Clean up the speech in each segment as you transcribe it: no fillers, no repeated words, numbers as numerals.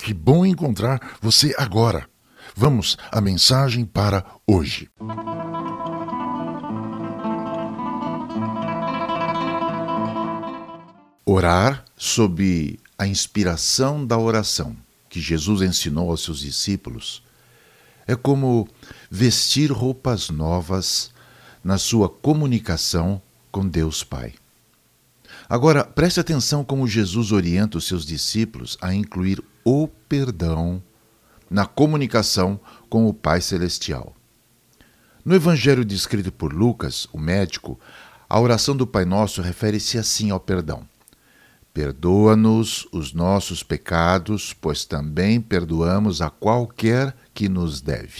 Que bom encontrar você agora. Vamos à mensagem para hoje. Orar sob a inspiração da oração que Jesus ensinou aos seus discípulos é como vestir roupas novas na sua comunicação com Deus Pai. Agora, preste atenção como Jesus orienta os seus discípulos a incluir o perdão na comunicação com o Pai Celestial. No Evangelho descrito por Lucas, o médico, a oração do Pai Nosso refere-se assim ao perdão. Perdoa-nos os nossos pecados, pois também perdoamos a qualquer que nos deve.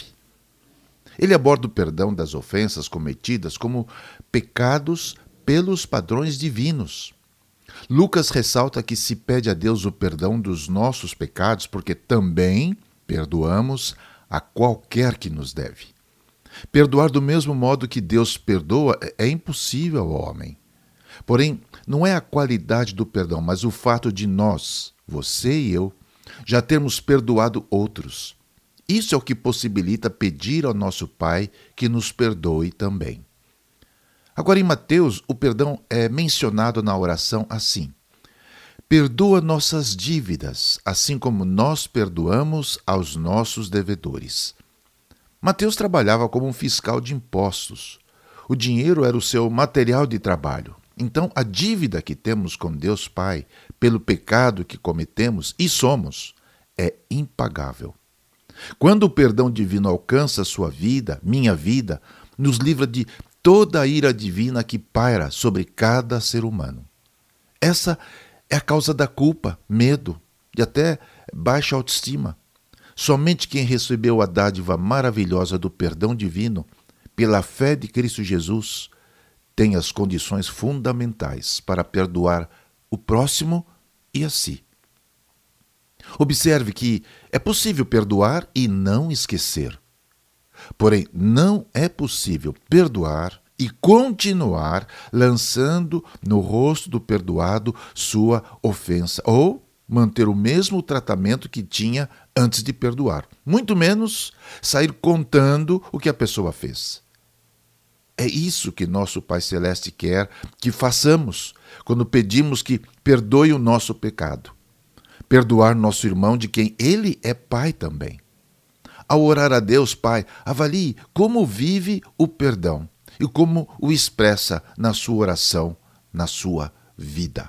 Ele aborda o perdão das ofensas cometidas como pecados pelos padrões divinos. Lucas ressalta que se pede a Deus o perdão dos nossos pecados porque também perdoamos a qualquer que nos deve. Perdoar do mesmo modo que Deus perdoa é impossível ao homem. Porém, não é a qualidade do perdão, mas o fato de nós, você e eu, já termos perdoado outros. Isso é o que possibilita pedir ao nosso Pai que nos perdoe também. Agora, em Mateus, o perdão é mencionado na oração assim: perdoa nossas dívidas, assim como nós perdoamos aos nossos devedores. Mateus trabalhava como um fiscal de impostos. O dinheiro era o seu material de trabalho. Então, a dívida que temos com Deus Pai, pelo pecado que cometemos e somos, é impagável. Quando o perdão divino alcança sua vida, minha vida, nos livra de toda a ira divina que paira sobre cada ser humano. Essa é a causa da culpa, medo e até baixa autoestima. Somente quem recebeu a dádiva maravilhosa do perdão divino, pela fé de Cristo Jesus, tem as condições fundamentais para perdoar o próximo e a si. Observe que é possível perdoar e não esquecer. Porém, não é possível perdoar e continuar lançando no rosto do perdoado sua ofensa ou manter o mesmo tratamento que tinha antes de perdoar. Muito menos sair contando o que a pessoa fez. É isso que nosso Pai Celeste quer que façamos quando pedimos que perdoe o nosso pecado. Perdoar nosso irmão de quem ele é pai também. Ao orar a Deus Pai, avalie como vive o perdão e como o expressa na sua oração, na sua vida.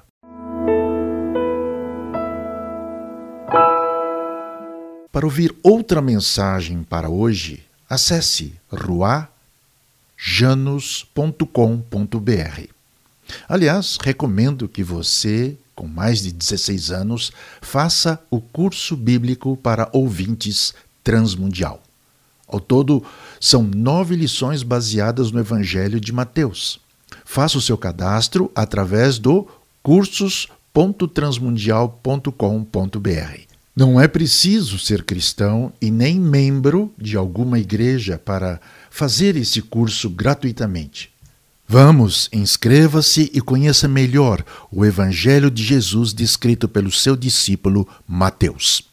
Para ouvir outra mensagem para hoje, acesse ruajanus.com.br. Aliás, recomendo que você, com mais de 16 anos, faça o curso bíblico para ouvintes transmundial. Ao todo, são 9 lições baseadas no Evangelho de Mateus. Faça o seu cadastro através do cursos.transmundial.com.br. Não é preciso ser cristão e nem membro de alguma igreja para fazer esse curso gratuitamente. Vamos, inscreva-se e conheça melhor o Evangelho de Jesus descrito pelo seu discípulo Mateus.